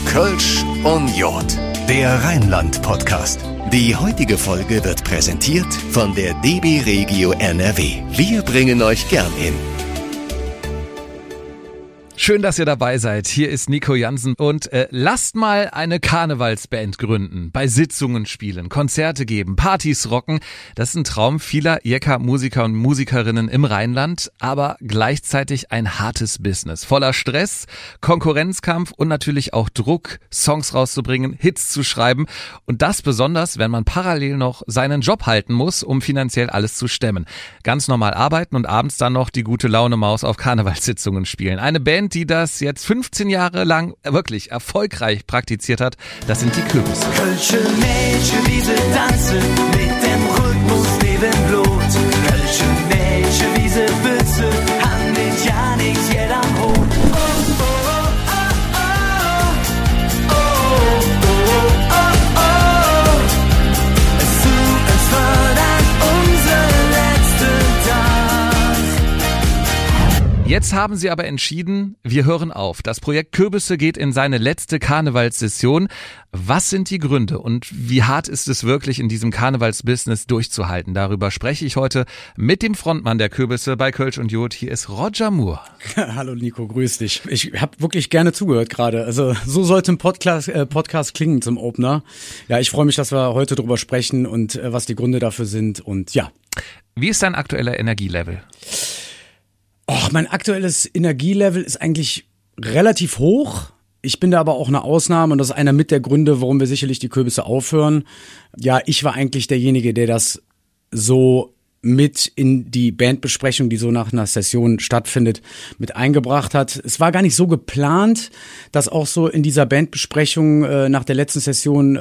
Kölsch und Jod, der Rheinland-Podcast. Die heutige Folge wird präsentiert von der DB Regio NRW. Wir bringen euch gern hin. Schön, dass ihr dabei seid. Hier ist Nico Jansen und lasst mal eine Karnevalsband gründen, bei Sitzungen spielen, Konzerte geben, Partys rocken. Das ist ein Traum vieler Jecker-Musiker und Musikerinnen im Rheinland, aber gleichzeitig ein hartes Business. Voller Stress, Konkurrenzkampf und natürlich auch Druck, Songs rauszubringen, Hits zu schreiben. Und das besonders, wenn man parallel noch seinen Job halten muss, um finanziell alles zu stemmen. Ganz normal arbeiten und abends dann noch die gute Laune Maus auf Karnevalssitzungen spielen. Eine Band, die das jetzt 15 Jahre lang wirklich erfolgreich praktiziert hat, das sind die Kürbisse. Kölsche Mädchen, wie sie tanzen, mit dem Rhythmus neben Blut. Kölsche Mädchen, wie sie Witze, haben mit ja nichts jeder am Hut. Es war dann unser letzter Tag. Jetzt haben sie aber entschieden, wir hören auf. Das Projekt Kürbisse geht in seine letzte Karnevalssession. Was sind die Gründe und wie hart ist es wirklich in diesem Karnevalsbusiness durchzuhalten? Darüber spreche ich heute mit dem Frontmann der Kürbisse bei Kölsch und Jod. Hier ist Roger Moore. Hallo Nico, grüß dich. Ich habe wirklich gerne zugehört gerade. Also so sollte ein Podcast klingen zum Opener. Ja, ich freue mich, dass wir heute drüber sprechen und was die Gründe dafür sind und ja. Wie ist dein aktueller Energielevel? Mein aktuelles Energielevel ist eigentlich relativ hoch. Ich bin da aber auch eine Ausnahme und das ist einer mit der Gründe, warum wir sicherlich die Kürbisse aufhören. Ja, ich war eigentlich derjenige, der das so mit in die Bandbesprechung, die so nach einer Session stattfindet, mit eingebracht hat. Es war gar nicht so geplant, das auch so in dieser Bandbesprechung nach der letzten Session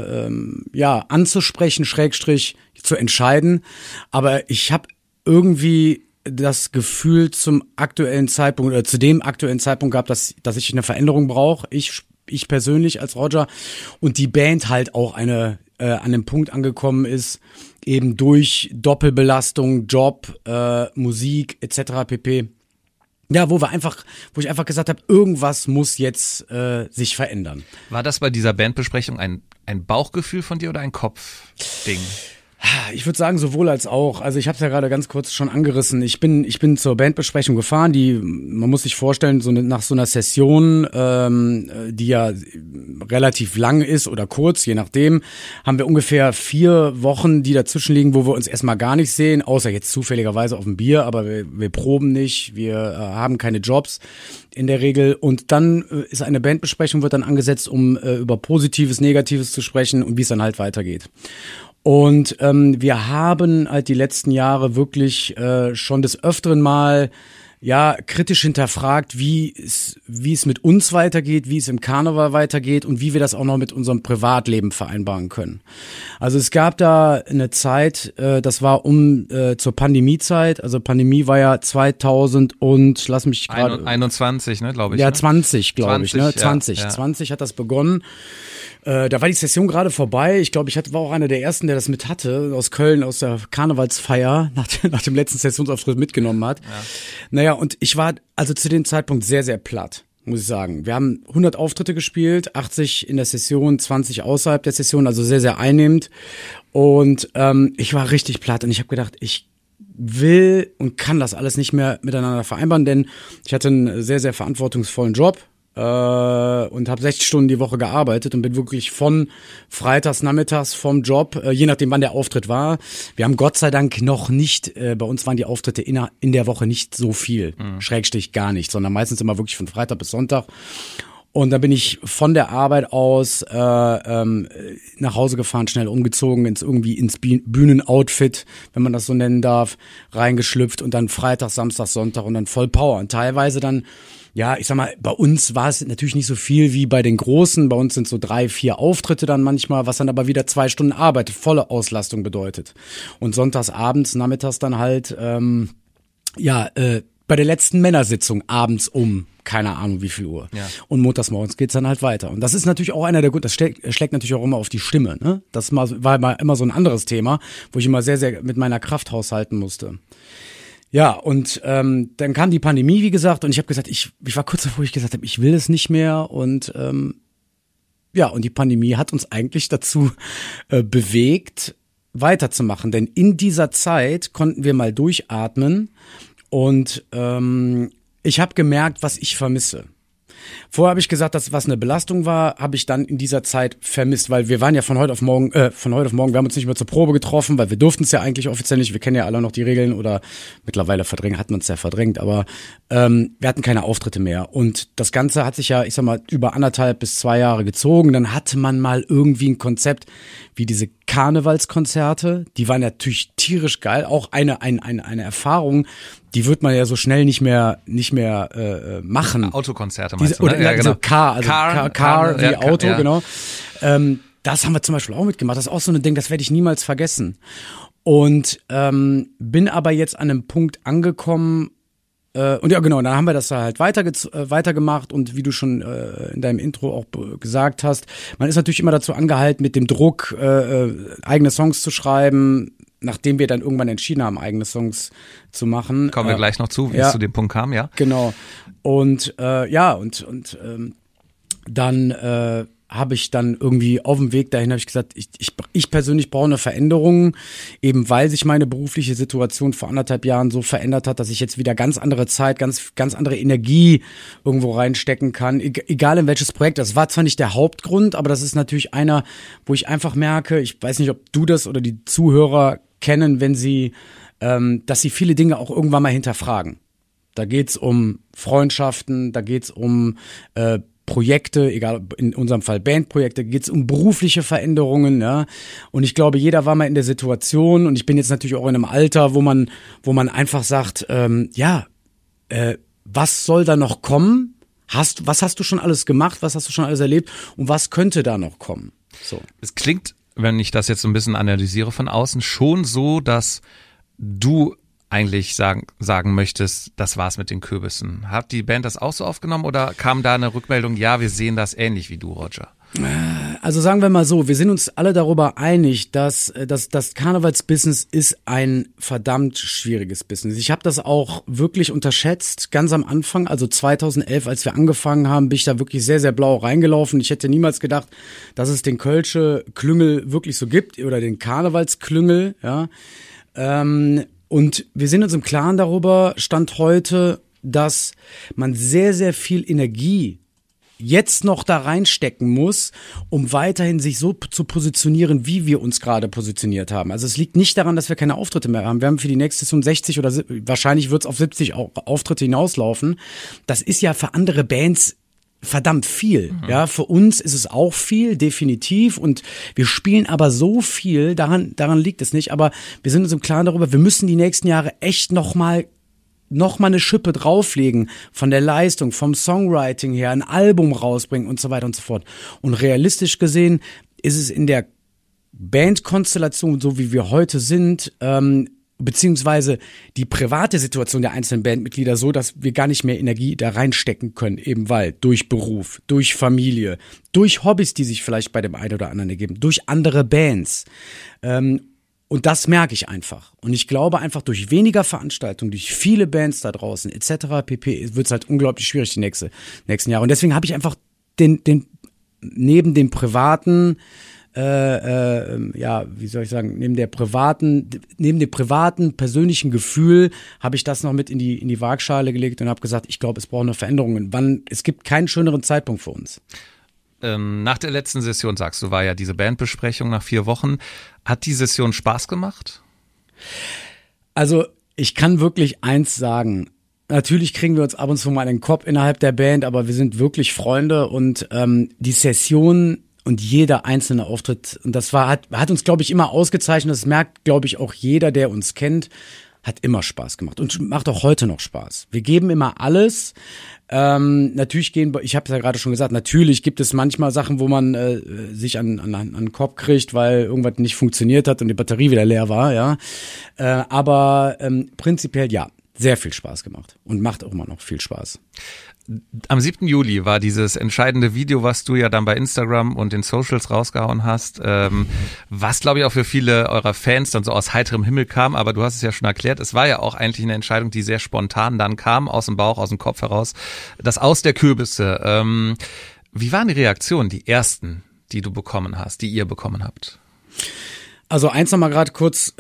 anzusprechen, / zu entscheiden. Aber ich habe irgendwie das Gefühl zu dem aktuellen Zeitpunkt gehabt, dass ich eine Veränderung brauche. Ich persönlich als Roger und die Band halt auch an einem Punkt angekommen ist, eben durch Doppelbelastung, Job, Musik etc. pp. Ja, wo ich einfach gesagt habe, irgendwas muss jetzt sich verändern. War das bei dieser Bandbesprechung ein Bauchgefühl von dir oder ein Kopfding? Ich würde sagen, sowohl als auch. Also ich habe es ja gerade ganz kurz schon angerissen. Ich bin zur Bandbesprechung gefahren, man muss sich vorstellen, nach so einer Session, die ja relativ lang ist oder kurz, je nachdem, haben wir ungefähr 4 Wochen, die dazwischen liegen, wo wir uns erstmal gar nicht sehen, außer jetzt zufälligerweise auf dem Bier, aber wir proben nicht, wir haben keine Jobs in der Regel. Und dann ist eine Bandbesprechung, wird dann angesetzt, um über Positives, Negatives zu sprechen und wie es dann halt weitergeht. Und wir haben halt die letzten Jahre wirklich schon des Öfteren mal kritisch hinterfragt, wie es mit uns weitergeht, wie es im Karneval weitergeht und wie wir das auch noch mit unserem Privatleben vereinbaren können. Also es gab da eine Zeit, das war zur Pandemiezeit, also Pandemie war ja 2000 und lass mich gerade 21, ne, glaube ich. Ja, ne? 20, glaube ich, ne? 20 hat das begonnen. Da war die Session gerade vorbei. Ich glaube, war auch einer der ersten, der das mit hatte, aus Köln, aus der Karnevalsfeier, nach dem letzten Sessionsauftritt mitgenommen hat. Ja. Naja, und ich war also zu dem Zeitpunkt sehr, sehr platt, muss ich sagen. Wir haben 100 Auftritte gespielt, 80 in der Session, 20 außerhalb der Session, also sehr, sehr einnehmend. Und ich war richtig platt und ich habe gedacht, ich will und kann das alles nicht mehr miteinander vereinbaren, denn ich hatte einen sehr, sehr verantwortungsvollen Job. Und habe 60 Stunden die Woche gearbeitet und bin wirklich von freitags, nachmittags vom Job, je nachdem wann der Auftritt war. Wir haben Gott sei Dank noch nicht, bei uns waren die Auftritte in der Woche nicht so viel, / gar nicht, sondern meistens immer wirklich von Freitag bis Sonntag. Und dann bin ich von der Arbeit aus nach Hause gefahren, schnell umgezogen, ins Bühnenoutfit, wenn man das so nennen darf, reingeschlüpft und dann Freitag, Samstag, Sonntag und dann voll Power. Und teilweise dann, ja, ich sag mal, bei uns war es natürlich nicht so viel wie bei den Großen. Bei uns sind so 3, 4 Auftritte dann manchmal, was dann aber wieder 2 Stunden Arbeit, volle Auslastung bedeutet. Und sonntags abends, nachmittags dann halt, bei der letzten Männersitzung abends um keine Ahnung wie viel Uhr. Ja. Und montags morgens geht's dann halt weiter. Und das ist natürlich auch einer der das schlägt natürlich auch immer auf die Stimme, ne? Das war mal immer so ein anderes Thema, wo ich immer sehr, sehr mit meiner Kraft haushalten musste. Ja, und dann kam die Pandemie, wie gesagt, und ich habe gesagt, ich war kurz davor, ich gesagt habe, ich will es nicht mehr und Ja, und die Pandemie hat uns eigentlich dazu bewegt, weiterzumachen. Denn in dieser Zeit konnten wir mal durchatmen und ich habe gemerkt, was ich vermisse. Vorher habe ich gesagt, dass was eine Belastung war, habe ich dann in dieser Zeit vermisst, weil wir waren ja von heute auf morgen, wir haben uns nicht mehr zur Probe getroffen, weil wir durften es ja eigentlich offiziell nicht, wir kennen ja alle noch die Regeln oder mittlerweile hat man es ja verdrängt, aber wir hatten keine Auftritte mehr und das Ganze hat sich ja, ich sag mal, über 1,5 bis 2 Jahre gezogen, dann hatte man mal irgendwie ein Konzept wie diese Karnevalskonzerte, die waren natürlich tierisch geil, auch eine Erfahrung, die wird man ja so schnell nicht mehr machen. Autokonzerte meinst du, ne? Oder ja, genau. Car wie ja, Auto, ja. Genau. Das haben wir zum Beispiel auch mitgemacht. Das ist auch so ein Ding, das werde ich niemals vergessen. Und bin aber jetzt an einem Punkt angekommen, und ja genau, dann haben wir das halt weitergemacht und wie du schon in deinem Intro auch gesagt hast, man ist natürlich immer dazu angehalten, mit dem Druck eigene Songs zu schreiben, nachdem wir dann irgendwann entschieden haben, eigene Songs zu machen. Kommen wir gleich noch zu, wie es zu dem Punkt kam, ja? Genau. Und dann habe ich dann irgendwie auf dem Weg dahin habe ich gesagt, ich persönlich brauche eine Veränderung, eben weil sich meine berufliche Situation vor 1,5 Jahren so verändert hat, dass ich jetzt wieder ganz andere Zeit, ganz andere Energie irgendwo reinstecken kann, egal in welches Projekt. Das war zwar nicht der Hauptgrund, aber das ist natürlich einer, wo ich einfach merke, ich weiß nicht, ob du das oder die Zuhörer kennen, wenn sie, dass sie viele Dinge auch irgendwann mal hinterfragen. Da geht's um Freundschaften, da geht's um Projekte, egal, in unserem Fall Bandprojekte, geht's um berufliche Veränderungen, ja. Und ich glaube, jeder war mal in der Situation und ich bin jetzt natürlich auch in einem Alter, wo man einfach sagt, was soll da noch kommen? Was hast du schon alles gemacht? Was hast du schon alles erlebt? Und was könnte da noch kommen? So. Es klingt, wenn ich das jetzt so ein bisschen analysiere von außen, schon so, dass du eigentlich sagen möchtest, das war's mit den Kürbissen. Hat die Band das auch so aufgenommen oder kam da eine Rückmeldung, ja, wir sehen das ähnlich wie du, Roger? Also sagen wir mal so, wir sind uns alle darüber einig, dass das Karnevalsbusiness ist ein verdammt schwieriges Business. Ich habe das auch wirklich unterschätzt, ganz am Anfang, also 2011, als wir angefangen haben, bin ich da wirklich sehr, sehr blau reingelaufen. Ich hätte niemals gedacht, dass es den Kölsche Klüngel wirklich so gibt oder den Karnevalsklüngel, ja. Und wir sind uns im Klaren darüber, Stand heute, dass man sehr, sehr viel Energie jetzt noch da reinstecken muss, um weiterhin sich so zu positionieren, wie wir uns gerade positioniert haben. Also es liegt nicht daran, dass wir keine Auftritte mehr haben. Wir haben für die nächste Saison 60 oder wahrscheinlich wird es auf 70 Auftritte hinauslaufen. Das ist ja für andere Bands verdammt viel. Ja, für uns ist es auch viel, definitiv. Und wir spielen aber so viel, daran liegt es nicht. Aber wir sind uns im Klaren darüber, wir müssen die nächsten Jahre echt noch mal eine Schippe drauflegen von der Leistung, vom Songwriting her, ein Album rausbringen und so weiter und so fort. Und realistisch gesehen ist es in der Bandkonstellation, so wie wir heute sind, beziehungsweise die private Situation der einzelnen Bandmitglieder so, dass wir gar nicht mehr Energie da reinstecken können, eben weil durch Beruf, durch Familie, durch Hobbys, die sich vielleicht bei dem einen oder anderen ergeben, durch andere Bands. Und das merke ich einfach. Und ich glaube einfach, durch weniger Veranstaltungen, durch viele Bands da draußen etc. pp. Wird es halt unglaublich schwierig die nächsten Jahre. Und deswegen habe ich einfach neben dem privaten neben dem privaten, persönlichen Gefühl habe ich das noch mit in die Waagschale gelegt und habe gesagt, ich glaube, es braucht eine Veränderung. Es gibt keinen schöneren Zeitpunkt für uns. Nach der letzten Session, sagst du, war ja diese Bandbesprechung nach 4 Wochen. Hat die Session Spaß gemacht? Also, ich kann wirklich eins sagen. Natürlich kriegen wir uns ab und zu mal einen Kopf innerhalb der Band, aber wir sind wirklich Freunde und die Session und jeder einzelne Auftritt, und das hat uns, glaube ich, immer ausgezeichnet, das merkt, glaube ich, auch jeder, der uns kennt, hat immer Spaß gemacht und macht auch heute noch Spaß. Wir geben immer alles. Natürlich ich habe es ja gerade schon gesagt, natürlich gibt es manchmal Sachen, wo man sich an den Kopf kriegt, weil irgendwas nicht funktioniert hat und die Batterie wieder leer war, ja. Aber prinzipiell ja, sehr viel Spaß gemacht und macht auch immer noch viel Spaß. Am 7. Juli war dieses entscheidende Video, was du ja dann bei Instagram und den Socials rausgehauen hast, was, glaube ich, auch für viele eurer Fans dann so aus heiterem Himmel kam, aber du hast es ja schon erklärt, es war ja auch eigentlich eine Entscheidung, die sehr spontan dann kam, aus dem Bauch, aus dem Kopf heraus, das Aus der Kürbisse. Wie waren die Reaktionen, die ersten, die du bekommen hast, die ihr bekommen habt? Also eins noch mal gerade kurz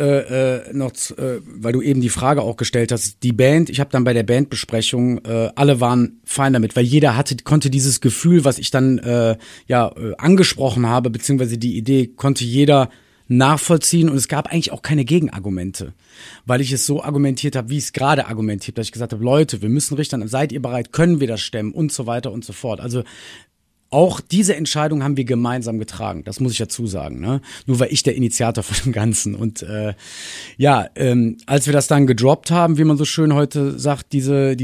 weil du eben die Frage auch gestellt hast. Die Band, ich habe dann bei der Bandbesprechung, alle waren fein damit, weil jeder konnte dieses Gefühl, was ich dann angesprochen habe, beziehungsweise die Idee, konnte jeder nachvollziehen und es gab eigentlich auch keine Gegenargumente, weil ich es so argumentiert habe, wie ich es gerade argumentiert habe, dass ich gesagt habe, Leute, wir müssen richten, seid ihr bereit, können wir das stemmen und so weiter und so fort. Also auch diese Entscheidung haben wir gemeinsam getragen, das muss ich dazu sagen, ne? Nur war ich der Initiator von dem Ganzen. Und als wir das dann gedroppt haben, wie man so schön heute sagt, diese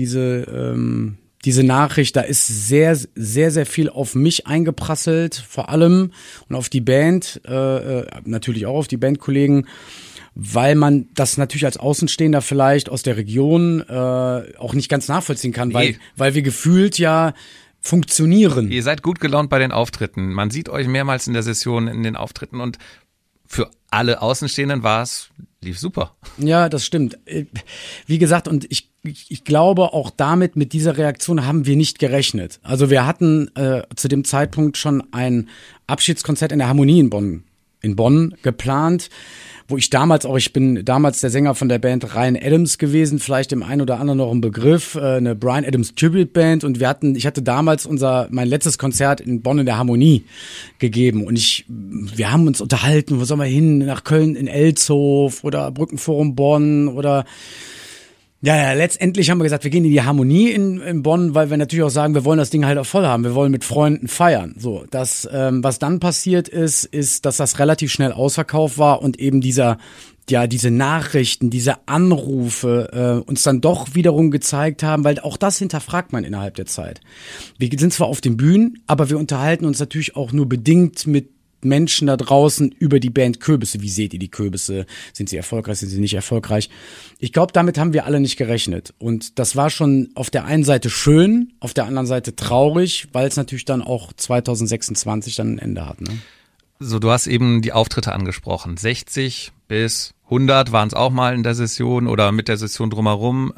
Nachricht, da ist sehr, sehr, sehr viel auf mich eingeprasselt, vor allem und auf die Band, natürlich auch auf die Bandkollegen, weil man das natürlich als Außenstehender vielleicht aus der Region auch nicht ganz nachvollziehen kann, weil wir gefühlt ja funktionieren. Ihr seid gut gelaunt bei den Auftritten. Man sieht euch mehrmals in der Session in den Auftritten und für alle Außenstehenden lief super. Ja, das stimmt. Wie gesagt, und ich glaube auch damit, mit dieser Reaktion haben wir nicht gerechnet. Also wir hatten zu dem Zeitpunkt schon ein Abschiedskonzert in der Harmonie in Bonn geplant, wo ich bin damals der Sänger von der Band Ryan Adams gewesen, vielleicht dem einen oder anderen noch ein Begriff, eine Bryan Adams Tribute Band, und ich hatte damals mein letztes Konzert in Bonn in der Harmonie gegeben und wir haben uns unterhalten, wo sollen wir hin, nach Köln in Elshof oder Brückenforum Bonn oder ja, letztendlich haben wir gesagt, wir gehen in die Harmonie in Bonn, weil wir natürlich auch sagen, wir wollen das Ding halt auch voll haben. Wir wollen mit Freunden feiern. So, was dann passiert ist, dass das relativ schnell ausverkauft war und eben diese Nachrichten, diese Anrufe uns dann doch wiederum gezeigt haben, weil auch das hinterfragt man innerhalb der Zeit. Wir sind zwar auf den Bühnen, aber wir unterhalten uns natürlich auch nur bedingt mit Menschen da draußen über die Band Kürbisse. Wie seht ihr die Kürbisse? Sind sie erfolgreich? Sind sie nicht erfolgreich? Ich glaube, damit haben wir alle nicht gerechnet. Und das war schon auf der einen Seite schön, auf der anderen Seite traurig, weil es natürlich dann auch 2026 dann ein Ende hat. Ne? So, du hast eben die Auftritte angesprochen. 60 bis 100 waren es auch mal in der Session oder mit der Session drumherum.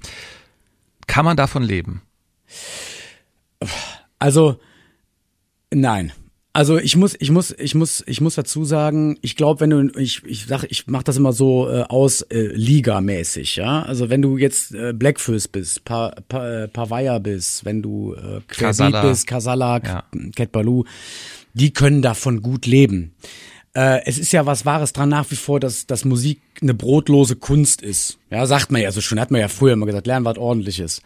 Kann man davon leben? Also, nein. Also ich muss dazu sagen, ich glaube, ich mache das immer so Liga-mäßig, ja. Also wenn du jetzt Blackfist bist, Pavaya bist, wenn du Querbeat bist, Kasala, ja. Cat Baloo, die können davon gut leben. Es ist ja was Wahres dran nach wie vor, dass Musik eine brotlose Kunst ist. Ja, sagt man ja so schön, hat man ja früher immer gesagt, lernen was Ordentliches.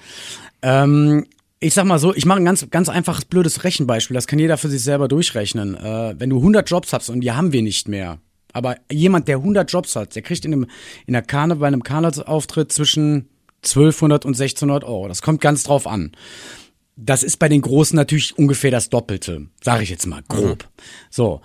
Ich sag mal so, ich mache ein ganz, ganz einfaches, blödes Rechenbeispiel. Das kann jeder für sich selber durchrechnen. Wenn du 100 Jobs hast und die haben wir nicht mehr, aber jemand, der 100 Jobs hat, der kriegt bei einem Karnevalsauftritt zwischen 1200 und 1600 Euro. Das kommt ganz drauf an. Das ist bei den Großen natürlich ungefähr das Doppelte, sage ich jetzt mal grob. So,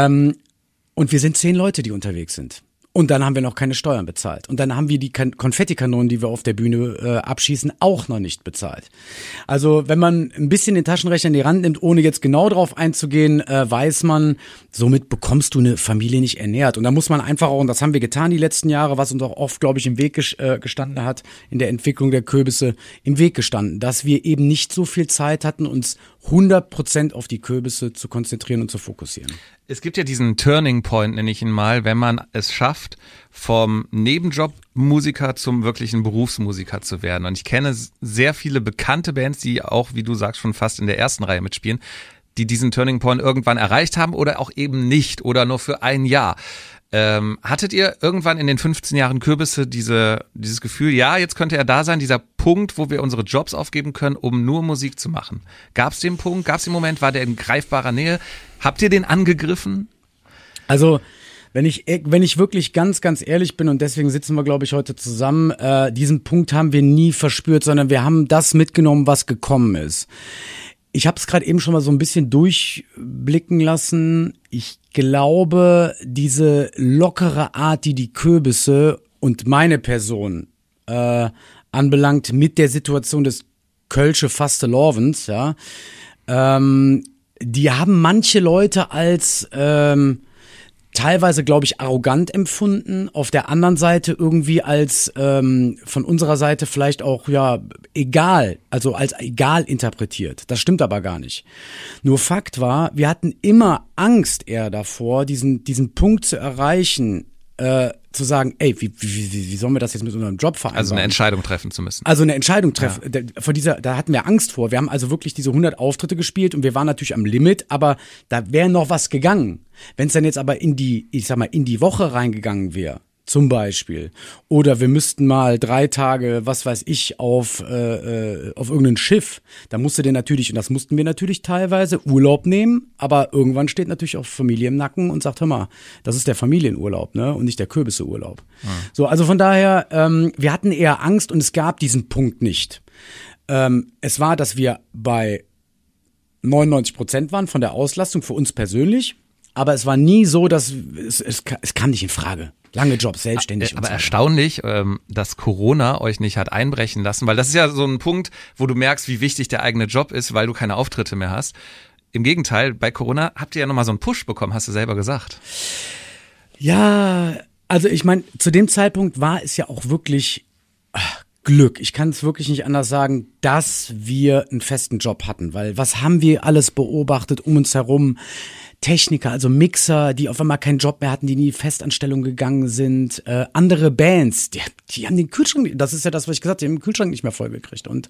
und wir sind 10 Leute, die unterwegs sind. Und dann haben wir noch keine Steuern bezahlt. Und dann haben wir die Konfettikanonen, die wir auf der Bühne abschießen, auch noch nicht bezahlt. Also wenn man ein bisschen den Taschenrechner in die Hand nimmt, ohne jetzt genau drauf einzugehen, weiß man, somit bekommst du eine Familie nicht ernährt. Und da muss man einfach auch, und das haben wir getan die letzten Jahre, was uns auch oft, glaube ich, im Weg gestanden hat, in der Entwicklung der Kürbisse, im Weg gestanden, dass wir eben nicht so viel Zeit hatten, uns 100% auf die Kürbisse zu konzentrieren und zu fokussieren. Es gibt ja diesen Turning Point, nenne ich ihn mal, wenn man es schafft, vom Nebenjob-Musiker zum wirklichen Berufsmusiker zu werden. Und ich kenne sehr viele bekannte Bands, die auch, wie du sagst, schon fast in der ersten Reihe mitspielen, die diesen Turning Point irgendwann erreicht haben oder auch eben nicht oder nur für ein Jahr. Hattet ihr irgendwann in den 15 Jahren Kürbisse dieses Gefühl, ja, jetzt könnte er da sein, dieser Punkt, wo wir unsere Jobs aufgeben können, um nur Musik zu machen? Gab es den Punkt, gab es den Moment, war der in greifbarer Nähe? Habt ihr den angegriffen? Also, wenn ich wirklich ganz, ganz ehrlich bin, und deswegen sitzen wir, glaube ich, heute zusammen, diesen Punkt haben wir nie verspürt, sondern wir haben das mitgenommen, was gekommen ist. Ich habe es gerade eben schon mal so ein bisschen durchblicken lassen. Ich glaube, diese lockere Art, die Kürbisse und meine Person anbelangt, mit der Situation des Kölsche Fastelovens, ja, die haben manche Leute als teilweise, glaube ich, arrogant empfunden, auf der anderen Seite irgendwie als von unserer Seite vielleicht auch egal, also als egal interpretiert. Das stimmt aber gar nicht. Nur Fakt war, wir hatten immer Angst eher davor, diesen Punkt zu erreichen, zu sagen, ey, wie sollen wir das jetzt mit unserem Job vereinbaren? Also eine Entscheidung treffen zu müssen. Also eine Entscheidung treffen. Ja. Da hatten wir Angst vor. Wir haben also wirklich diese 100 Auftritte gespielt und wir waren natürlich am Limit, aber da wäre noch was gegangen. Wenn es dann jetzt aber in die Woche reingegangen wäre, zum Beispiel, oder wir müssten mal 3 Tage, was weiß ich, auf irgendein Schiff, da musste der natürlich, und das mussten wir natürlich teilweise, Urlaub nehmen, aber irgendwann steht natürlich auch Familie im Nacken und sagt, hör mal, das ist der Familienurlaub, ne, und nicht der Kürbisseurlaub. Mhm. So, also von daher, wir hatten eher Angst und es gab diesen Punkt nicht. Es war, dass wir bei 99% waren von der Auslastung für uns persönlich, aber es war nie so, dass es kam nicht in Frage. Lange Jobs, selbstständig. Aber erstaunlich, dass Corona euch nicht hat einbrechen lassen, weil das ist ja so ein Punkt, wo du merkst, wie wichtig der eigene Job ist, weil du keine Auftritte mehr hast. Im Gegenteil, bei Corona habt ihr ja nochmal so einen Push bekommen, hast du selber gesagt. Ja, also ich meine, zu dem Zeitpunkt war es ja auch wirklich Glück. Ich kann es wirklich nicht anders sagen, dass wir einen festen Job hatten, weil was haben wir alles beobachtet um uns herum? Techniker, also Mixer, die auf einmal keinen Job mehr hatten, die in die Festanstellung gegangen sind, andere Bands, die haben den Kühlschrank, das ist ja das, was ich gesagt habe, die haben den Kühlschrank nicht mehr vollgekriegt und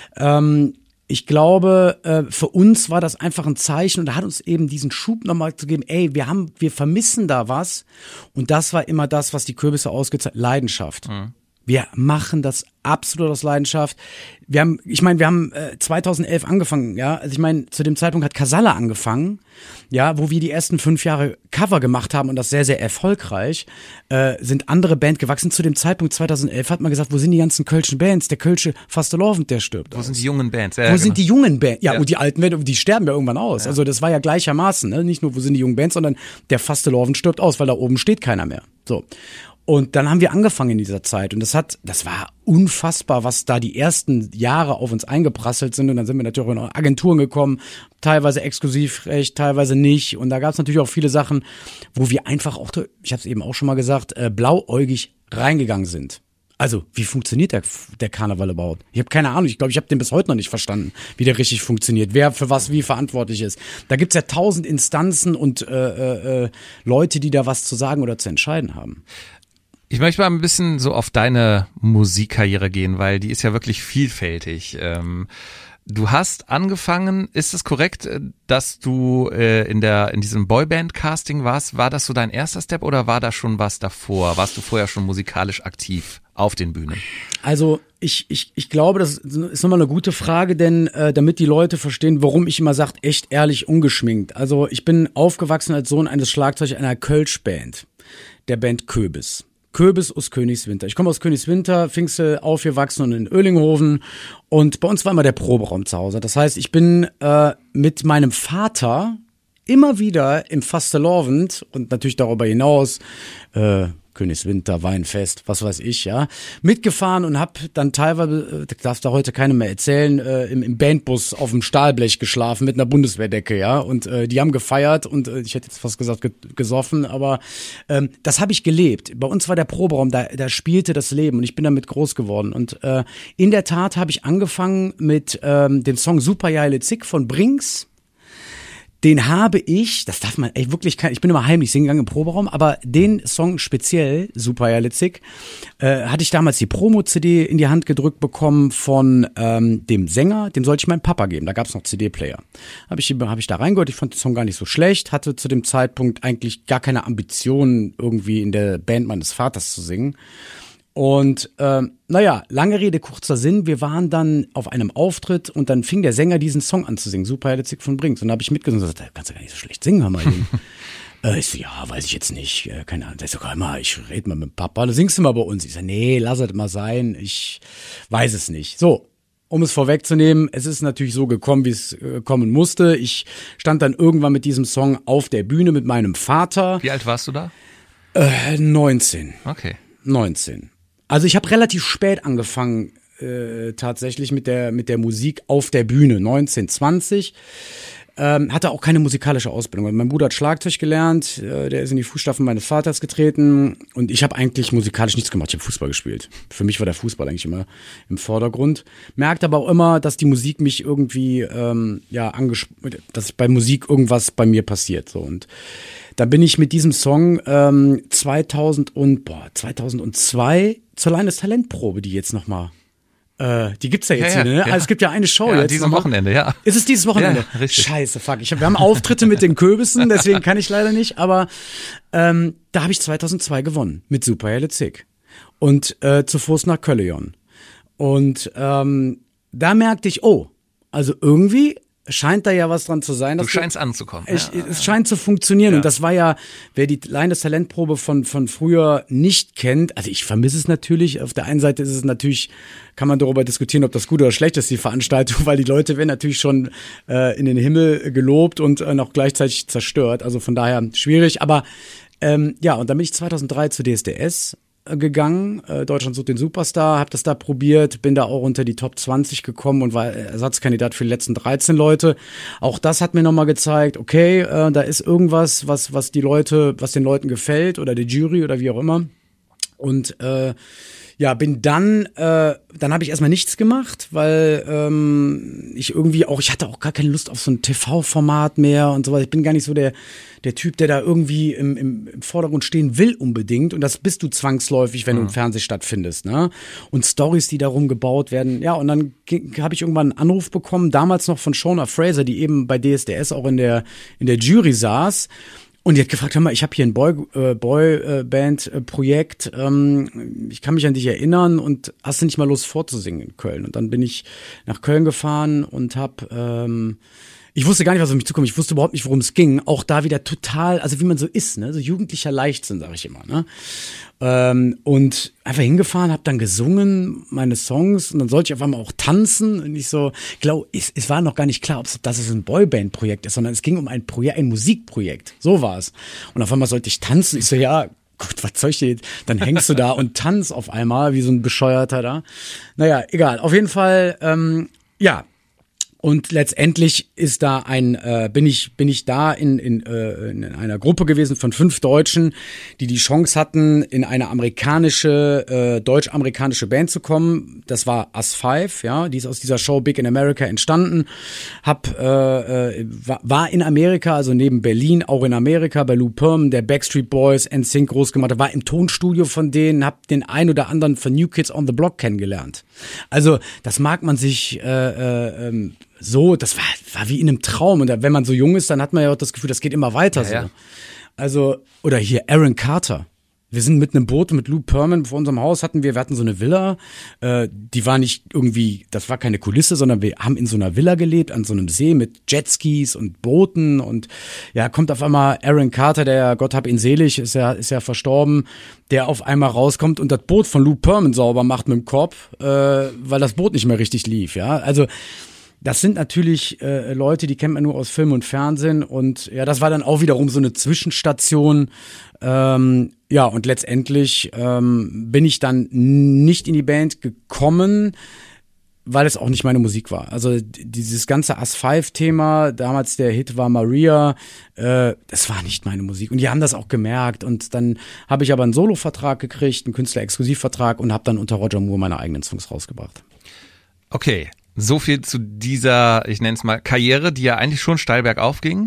ich glaube, für uns war das einfach ein Zeichen und da hat uns eben diesen Schub nochmal zu geben, ey, wir vermissen da was und das war immer das, was die Kürbisse ausgezeichnet, Leidenschaft. Mhm. Wir machen das absolut aus Leidenschaft. Wir haben 2011 angefangen, ja. Also ich meine, zu dem Zeitpunkt hat Casalla angefangen, ja, wo wir die ersten 5 Jahre Cover gemacht haben und das sehr, sehr erfolgreich, sind andere Band gewachsen. Zu dem Zeitpunkt 2011 hat man gesagt, wo sind die ganzen kölschen Bands? Der kölsche Fastelovend, der stirbt. Wo sind die jungen Bands? Wo sind die jungen Bands? Ja, und die alten Bands, die sterben ja irgendwann aus. Ja. Also das war ja gleichermaßen, ne? Nicht nur, wo sind die jungen Bands, sondern der Fastelovend stirbt aus, weil da oben steht keiner mehr. So. Und dann haben wir angefangen in dieser Zeit und das war unfassbar, was da die ersten Jahre auf uns eingeprasselt sind und dann sind wir natürlich auch in Agenturen gekommen, teilweise Exklusivrecht, teilweise nicht und da gab es natürlich auch viele Sachen, wo wir einfach auch, ich habe es eben auch schon mal gesagt, blauäugig reingegangen sind. Also, wie funktioniert der Karneval überhaupt? Ich habe keine Ahnung, ich glaube, ich habe den bis heute noch nicht verstanden, wie der richtig funktioniert, wer für was wie verantwortlich ist. Da gibt's ja 1000 Instanzen und Leute, die da was zu sagen oder zu entscheiden haben. Ich möchte mal ein bisschen so auf deine Musikkarriere gehen, weil die ist ja wirklich vielfältig. Du hast angefangen, ist es korrekt, dass du in diesem Boyband-Casting warst? War das so dein erster Step oder war da schon was davor? Warst du vorher schon musikalisch aktiv auf den Bühnen? Also ich glaube, das ist nochmal eine gute Frage, denn damit die Leute verstehen, warum ich immer sage, echt ehrlich, ungeschminkt. Also ich bin aufgewachsen als Sohn eines Schlagzeugers einer Kölsch-Band, der Band Köbis. Köbis aus Königswinter. Ich komme aus Königswinter, Pfingste aufgewachsen und in Oehlinghoven und bei uns war immer der Proberaum zu Hause. Das heißt, ich bin mit meinem Vater immer wieder im Fastelovend und natürlich darüber hinaus Königswinter, Weinfest, was weiß ich, ja, mitgefahren und hab dann teilweise, das darf da heute keiner mehr erzählen, im Bandbus auf dem Stahlblech geschlafen mit einer Bundeswehrdecke, ja, und die haben gefeiert und ich hätte jetzt fast gesagt gesoffen, aber das habe ich gelebt. Bei uns war der Proberaum, da spielte das Leben und ich bin damit groß geworden und in der Tat habe ich angefangen mit dem Song Super Geile Zick von Brinks. Den habe ich, das darf man wirklich ich bin immer heimlich singen gegangen im Proberaum, aber den Song speziell, Super Jalitzig, hatte ich damals die Promo-CD in die Hand gedrückt bekommen von dem Sänger, dem sollte ich meinem Papa geben, da gab es noch CD-Player. Hab ich da reingehört, ich fand den Song gar nicht so schlecht, hatte zu dem Zeitpunkt eigentlich gar keine Ambitionen, irgendwie in der Band meines Vaters zu singen. Und lange Rede, kurzer Sinn, wir waren dann auf einem Auftritt und dann fing der Sänger diesen Song an zu singen, Super Jalitzig von Brinks. Und da habe ich mitgesungen und gesagt, kannst du gar nicht so schlecht singen, hör mal. Ich so, ja, weiß ich jetzt nicht, keine Ahnung. Der so, mal, ich rede mal mit Papa, du singst du mal bei uns. Ich so, nee, lass es mal sein, ich weiß es nicht. So, um es vorwegzunehmen, es ist natürlich so gekommen, wie es kommen musste. Ich stand dann irgendwann mit diesem Song auf der Bühne mit meinem Vater. Wie alt warst du da? 19. Okay. 19. Also ich habe relativ spät angefangen, tatsächlich mit der Musik auf der Bühne, 19, 20. Hatte auch keine musikalische Ausbildung. Mein Bruder hat Schlagzeug gelernt, der ist in die Fußstapfen meines Vaters getreten und ich habe eigentlich musikalisch nichts gemacht. Ich habe Fußball gespielt. Für mich war der Fußball eigentlich immer im Vordergrund. Merkte aber auch immer, dass die Musik mich irgendwie, dass bei Musik irgendwas bei mir passiert. So. Und da bin ich mit diesem Song 2002 zur Landestalentprobe, die jetzt nochmal die gibt's ja jetzt wieder, ne? Also es gibt ja eine Show jetzt. Diesem Wochenende, ja. Ist es dieses Wochenende? Ja, richtig. Scheiße, fuck. Wir haben Auftritte mit den Köbissen, deswegen kann ich leider nicht, aber da habe ich 2002 gewonnen mit Superhelle Zick und zuvor nach Köllejon. Und da merkte ich, also irgendwie scheint da ja was dran zu sein. Du scheinst anzukommen. Es scheint zu funktionieren. Ja. Und das war ja, wer die Landestalentprobe von früher nicht kennt, also ich vermisse es natürlich. Auf der einen Seite ist es natürlich, kann man darüber diskutieren, ob das gut oder schlecht ist, die Veranstaltung, weil die Leute werden natürlich schon in den Himmel gelobt und noch gleichzeitig zerstört. Also von daher schwierig. Aber und dann bin ich 2003 zu DSDS gegangen, Deutschland sucht den Superstar, habe das da probiert, bin da auch unter die Top 20 gekommen und war Ersatzkandidat für die letzten 13 Leute. Auch das hat mir nochmal gezeigt, okay, da ist irgendwas, was den Leuten gefällt oder der Jury oder wie auch immer. Und bin dann habe ich erstmal nichts gemacht, weil ich hatte auch gar keine Lust auf so ein TV-Format mehr und so weiter. Ich bin gar nicht so der Typ, der da irgendwie im Vordergrund stehen will unbedingt. Und das bist du zwangsläufig, wenn du im Fernsehen stattfindest, ne? Und Storys, die darum gebaut werden. Ja, und dann habe ich irgendwann einen Anruf bekommen, damals noch von Shona Fraser, die eben bei DSDS auch in der Jury saß. Und die hat gefragt, hör mal, ich habe hier ein Boyband-Projekt, ich kann mich an dich erinnern und hast du nicht mal Lust vorzusingen in Köln? Und dann bin ich nach Köln gefahren und ich wusste gar nicht, was auf mich zukommt. Ich wusste überhaupt nicht, worum es ging. Auch da wieder total, also wie man so ist, ne, so jugendlicher Leichtsinn, sage ich immer, ne. Und einfach hingefahren, habe dann gesungen, meine Songs, und dann sollte ich auf einmal auch tanzen. Und ich so, es war noch gar nicht klar, dass es ein Boyband-Projekt ist, sondern es ging um ein Musikprojekt. So war es. Und auf einmal sollte ich tanzen. Ich so, ja, gut, was soll ich denn jetzt? Dann hängst du da und tanzt auf einmal, wie so ein Bescheuerter da. Naja, egal. Auf jeden Fall, Und letztendlich ist da bin ich da in einer Gruppe gewesen von 5 Deutschen, die Chance hatten, in eine deutsch-amerikanische Band zu kommen. Das war Us 5, ja, die ist aus dieser Show Big in America entstanden. War in Amerika, also neben Berlin, auch in Amerika, bei Lou Pearlman, der Backstreet Boys, NSYNC groß gemacht, war im Tonstudio von denen, hab den ein oder anderen von New Kids on the Block kennengelernt. Also, das mag man sich so, das war wie in einem Traum. Und wenn man so jung ist, dann hat man ja auch das Gefühl, das geht immer weiter so. Ja. Also, oder hier Aaron Carter. Wir sind mit einem Boot mit Lou Pearlman vor unserem Haus wir hatten so eine Villa, die war nicht irgendwie, das war keine Kulisse, sondern wir haben in so einer Villa gelebt, an so einem See mit Jetskis und Booten und ja, kommt auf einmal Aaron Carter, der, Gott hab ihn selig, ist ja verstorben, der auf einmal rauskommt und das Boot von Lou Pearlman sauber macht mit dem Kopf, weil das Boot nicht mehr richtig lief, ja, also das sind natürlich Leute, die kennt man nur aus Film und Fernsehen und ja, das war dann auch wiederum so eine Zwischenstation. Und letztendlich bin ich dann nicht in die Band gekommen, weil es auch nicht meine Musik war. Also dieses ganze Us 5-Thema, damals der Hit war Maria, das war nicht meine Musik. Und die haben das auch gemerkt. Und dann habe ich aber einen Solo-Vertrag gekriegt, einen Künstler-Exklusivvertrag und habe dann unter Roger Moore meine eigenen Songs rausgebracht. Okay. So viel zu dieser, ich nenne es mal, Karriere, die ja eigentlich schon steil bergauf ging.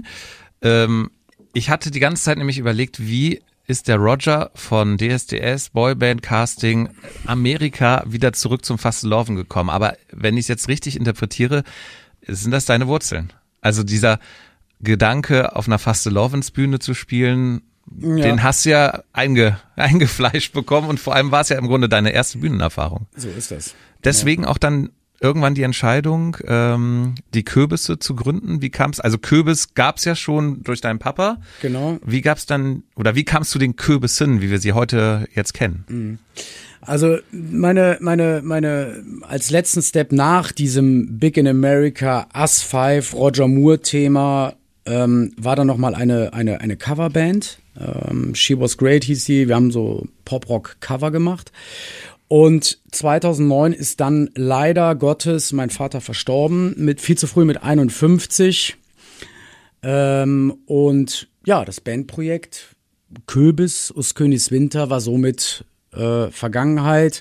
Ich hatte die ganze Zeit nämlich überlegt, wie ist der Roger von DSDS, Boyband, Casting, Amerika wieder zurück zum Fasteloven gekommen. Aber wenn ich es jetzt richtig interpretiere, sind das deine Wurzeln. Also dieser Gedanke, auf einer Fastelovens-Bühne zu spielen, den hast du ja eingefleischt bekommen und vor allem war es ja im Grunde deine erste Bühnenerfahrung. So ist das. Deswegen auch dann irgendwann die Entscheidung, die Köbisse zu gründen. Wie kam's? Also Köbis gab's ja schon durch deinen Papa. Genau. Wie kamst du den Köbissen, wie wir sie heute jetzt kennen? Also meine als letzten Step nach diesem Big in America Us 5 Roger Moore Thema war dann nochmal eine Coverband. She Was Great hieß sie. Wir haben so Pop-Rock Cover gemacht. Und 2009 ist dann leider Gottes mein Vater verstorben, viel zu früh mit 51. Und ja, das Bandprojekt Köbis aus Königswinter war somit Vergangenheit.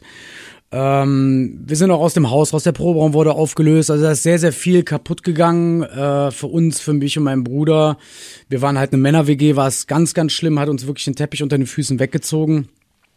Wir sind auch aus dem Haus raus, der Proberaum wurde aufgelöst, also da ist sehr, sehr viel kaputt gegangen für uns, für mich und meinen Bruder. Wir waren halt eine Männer-WG, war es ganz, ganz schlimm, hat uns wirklich den Teppich unter den Füßen weggezogen.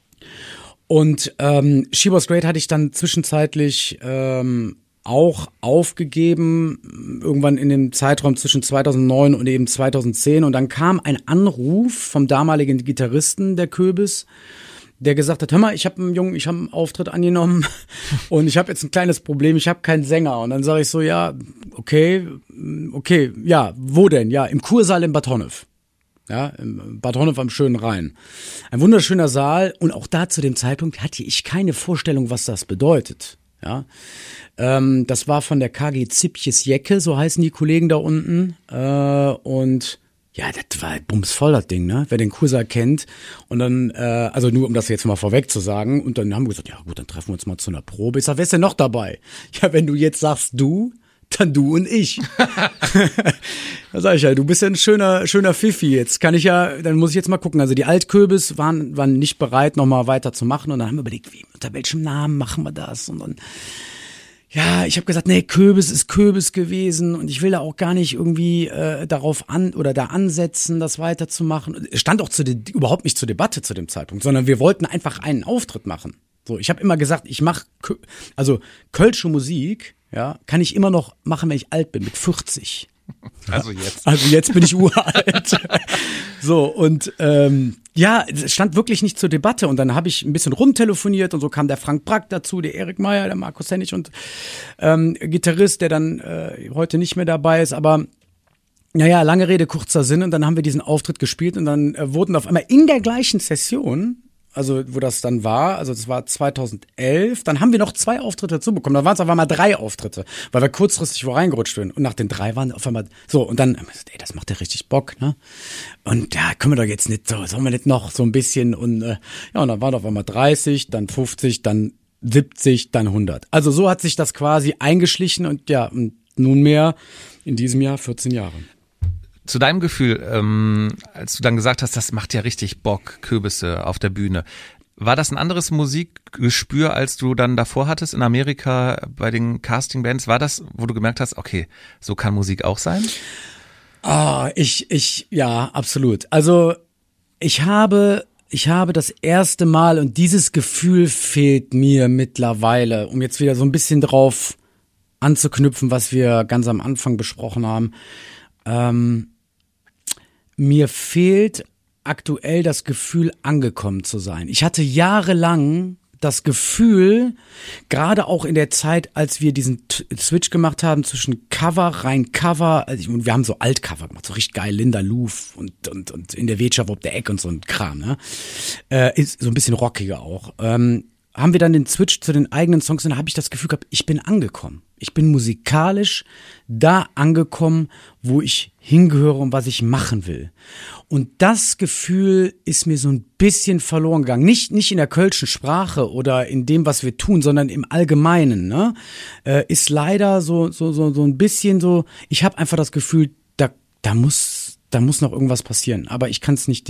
Und She Was Great hatte ich dann zwischenzeitlich auch aufgegeben, irgendwann in dem Zeitraum zwischen 2009 und eben 2010. Und dann kam ein Anruf vom damaligen Gitarristen der Köbis, der gesagt hat, hör mal, ich habe einen Auftritt angenommen und ich habe jetzt ein kleines Problem, ich habe keinen Sänger. Und dann sage ich so, ja, okay, ja, wo denn? Ja, im Kursaal in Bad Honnef. Ja, im Bad Honnef am schönen Rhein. Ein wunderschöner Saal und auch da zu dem Zeitpunkt hatte ich keine Vorstellung, was das bedeutet. Ja, das war von der KG Zipjes Jecke, so heißen die Kollegen da unten und ja, das war bumsvoll, das Ding, ne? Wer den Kursaal kennt. Und dann, also nur um das jetzt mal vorweg zu sagen. Und dann haben wir gesagt, ja gut, dann treffen wir uns mal zu einer Probe. Ich sag, wer ist denn noch dabei? Ja, wenn du jetzt sagst du, dann du und ich. Da sag ich ja, du bist ja ein schöner Pfiffi. Jetzt kann ich ja, dann muss ich jetzt mal gucken. Also die Altköbis waren nicht bereit, nochmal weiter zu machen. Und dann haben wir überlegt, unter welchem Namen machen wir das? Und dann, ja, ich habe gesagt, nee, Köbis ist Köbis gewesen und ich will da auch gar nicht irgendwie darauf ansetzen, das weiterzumachen. Es stand auch überhaupt nicht zur Debatte zu dem Zeitpunkt, sondern wir wollten einfach einen Auftritt machen. So, ich habe immer gesagt, ich mache also kölsche Musik, ja, kann ich immer noch machen, wenn ich alt bin, mit 40. Also jetzt. Also jetzt bin ich uralt. So, und ja, es stand wirklich nicht zur Debatte. Und dann habe ich ein bisschen rumtelefoniert und so kam der Frank Brack dazu, der Erik Meyer, der Markus Hennig und Gitarrist, der dann heute nicht mehr dabei ist. Aber naja, lange Rede, kurzer Sinn. Und dann haben wir diesen Auftritt gespielt und dann wurden auf einmal in der gleichen Session, also wo das dann war, also das war 2011, dann haben wir noch 2 Auftritte dazu bekommen. Da waren es auf einmal 3 Auftritte, weil wir kurzfristig wo reingerutscht sind. Und nach den 3 waren auf einmal so. Und dann, ey, das macht ja richtig Bock, ne? Und ja, können wir doch jetzt nicht so, sollen wir nicht noch so ein bisschen und ja, und dann waren auf einmal 30, dann 50, dann 70, dann 100. Also so hat sich das quasi eingeschlichen und ja, und nunmehr in diesem Jahr 14 Jahre. Zu deinem Gefühl, als du dann gesagt hast, das macht ja richtig Bock, Köbisse auf der Bühne. War das ein anderes Musikgespür, als du dann davor hattest in Amerika bei den Casting-Bands? War das, wo du gemerkt hast, okay, so kann Musik auch sein? Ja, absolut. Also ich habe das erste Mal und dieses Gefühl fehlt mir mittlerweile, um jetzt wieder so ein bisschen drauf anzuknüpfen, was wir ganz am Anfang besprochen haben. Mir fehlt aktuell das Gefühl, angekommen zu sein. Ich hatte jahrelang das Gefühl, gerade auch in der Zeit, als wir diesen Switch gemacht haben zwischen rein Cover, also wir haben so Altcover gemacht, so richtig geil, Linda Loof und in der Wirtschaft ob der Eck und so ein Kram, ne? Ist so ein bisschen rockiger auch. Haben wir dann den Switch zu den eigenen Songs und da habe ich das Gefühl gehabt, ich bin angekommen. Ich bin musikalisch da angekommen, wo ich hingehöre und was ich machen will. Und das Gefühl ist mir so ein bisschen verloren gegangen. Nicht in der kölschen Sprache oder in dem, was wir tun, sondern im Allgemeinen, ne? Ist leider so ein bisschen so, ich habe einfach das Gefühl, da muss noch irgendwas passieren. Aber ich kann es nicht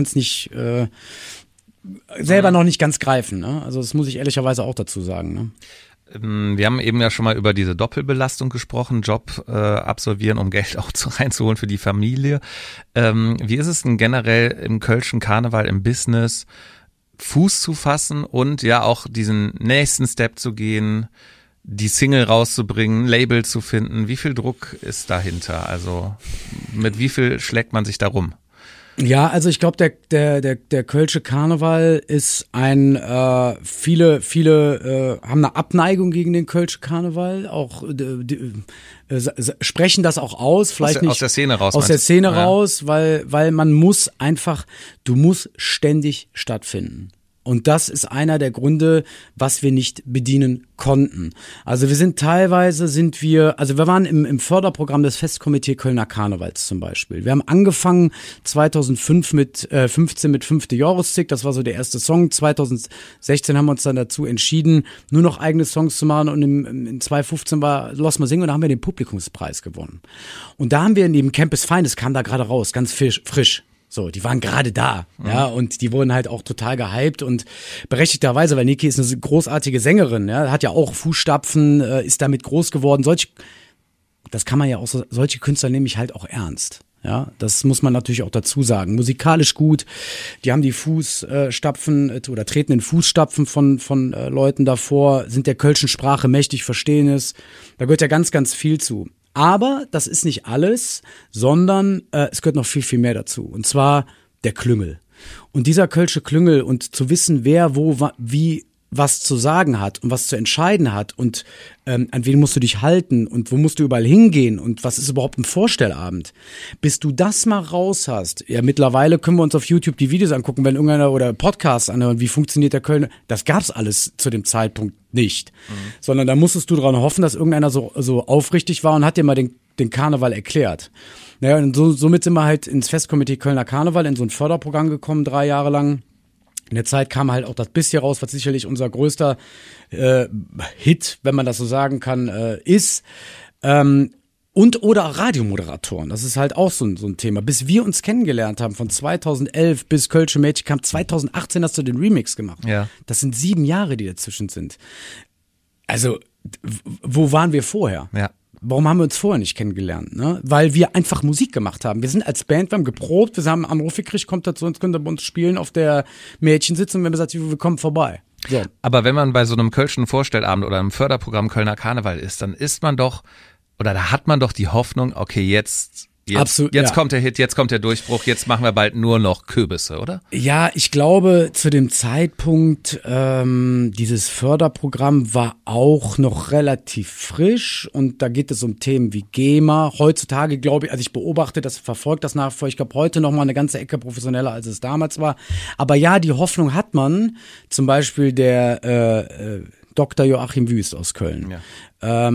selber noch nicht ganz greifen, ne? Also das muss ich ehrlicherweise auch dazu sagen, ne? Wir haben eben ja schon mal über diese Doppelbelastung gesprochen, Job absolvieren, um Geld auch reinzuholen für die Familie. Wie ist es denn generell im kölschen Karneval, im Business, Fuß zu fassen und ja auch diesen nächsten Step zu gehen, die Single rauszubringen, Label zu finden? Wie viel Druck ist dahinter? Also mit wie viel schlägt man sich da rum? Ja, also ich glaube, der kölsche Karneval ist viele haben eine Abneigung gegen den kölschen Karneval, auch sprechen das auch aus, vielleicht nicht aus der Szene raus. Aus der Szene raus, weil du musst ständig stattfinden. Und das ist einer der Gründe, was wir nicht bedienen konnten. Also wir waren im Förderprogramm des Festkomitee Kölner Karnevals zum Beispiel. Wir haben angefangen 2015 mit 5. Joristik, das war so der erste Song. 2016 haben wir uns dann dazu entschieden, nur noch eigene Songs zu machen und in 2015 war Lass mal singen und da haben wir den Publikumspreis gewonnen. Und da haben wir neben Campus Fein, das kam da gerade raus, ganz frisch. So, die waren gerade da, ja, und die wurden halt auch total gehypt und berechtigterweise, weil Niki ist eine großartige Sängerin, ja, hat ja auch Fußstapfen, ist damit groß geworden. Das kann man ja auch so, solche Künstler nehme ich halt auch ernst. Ja, das muss man natürlich auch dazu sagen. Musikalisch gut, die haben die Fußstapfen oder treten in Fußstapfen von Leuten davor, sind der kölschen Sprache mächtig, verstehen es. Da gehört ja ganz, ganz viel zu. Aber das ist nicht alles, sondern es gehört noch viel, viel mehr dazu. Und zwar der Klüngel. Und dieser kölsche Klüngel und zu wissen, wer wie was zu sagen hat und was zu entscheiden hat und an wen musst du dich halten und wo musst du überall hingehen und was ist überhaupt ein Vorstellabend. Bis du das mal raus hast, ja, mittlerweile können wir uns auf YouTube die Videos angucken, wenn irgendeiner oder Podcasts anhören, wie funktioniert der Kölner, das gab's alles zu dem Zeitpunkt nicht. Sondern da musstest du dran hoffen, dass irgendeiner so aufrichtig war und hat dir mal den Karneval erklärt. Naja, und somit sind wir halt ins Festkomitee Kölner Karneval in so ein Förderprogramm gekommen, 3 Jahre lang. In der Zeit kam halt auch das Biss hier raus, was sicherlich unser größter Hit, wenn man das so sagen kann, ist. Und oder Radiomoderatoren, das ist halt auch so ein Thema. Bis wir uns kennengelernt haben, von 2011 bis Kölsche Mädchen kam, 2018 hast du den Remix gemacht. Ja. Das sind 7 Jahre, die dazwischen sind. Also, wo waren wir vorher? Ja. Warum haben wir uns vorher nicht kennengelernt? Ne? Weil wir einfach Musik gemacht haben. Wir sind als Band, wir haben geprobt, wir haben einen Anruf gekriegt, kommt dazu, uns könnt ihr bei uns spielen auf der Mädchensitzung, wenn wir gesagt, wir kommen vorbei. So. Aber wenn man bei so einem Kölschen Vorstellabend oder einem Förderprogramm Kölner Karneval ist, dann ist man doch, oder da hat man doch die Hoffnung, okay, jetzt kommt der Hit, jetzt kommt der Durchbruch, jetzt machen wir bald nur noch Kürbisse, oder? Ja, ich glaube, zu dem Zeitpunkt, dieses Förderprogramm war auch noch relativ frisch und da geht es um Themen wie GEMA. Heutzutage glaube ich, also ich beobachte das, verfolge das nach wie vor, ich glaube heute noch mal eine ganze Ecke professioneller, als es damals war. Aber ja, die Hoffnung hat man, zum Beispiel der Dr. Joachim Wüst aus Köln. Ja.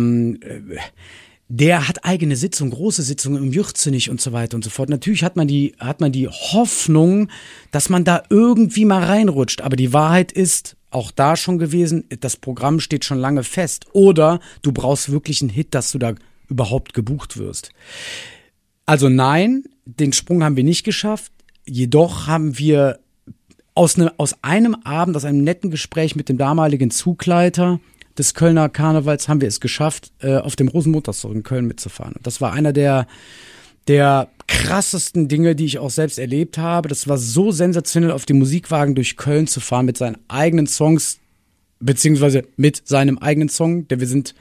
Der hat eigene Sitzungen, große Sitzungen im Jürzenich und so weiter und so fort. Natürlich hat man die Hoffnung, dass man da irgendwie mal reinrutscht. Aber die Wahrheit ist auch da schon gewesen, das Programm steht schon lange fest. Oder du brauchst wirklich einen Hit, dass du da überhaupt gebucht wirst. Also nein, den Sprung haben wir nicht geschafft. Jedoch haben wir aus einem Abend, aus einem netten Gespräch mit dem damaligen Zugleiter des Kölner Karnevals haben wir es geschafft, auf dem Rosenmontagszug in Köln mitzufahren. Und das war einer der krassesten Dinge, die ich auch selbst erlebt habe. Das war so sensationell, auf dem Musikwagen durch Köln zu fahren mit seinen eigenen Songs, beziehungsweise mit seinem eigenen Song. Denn wir sind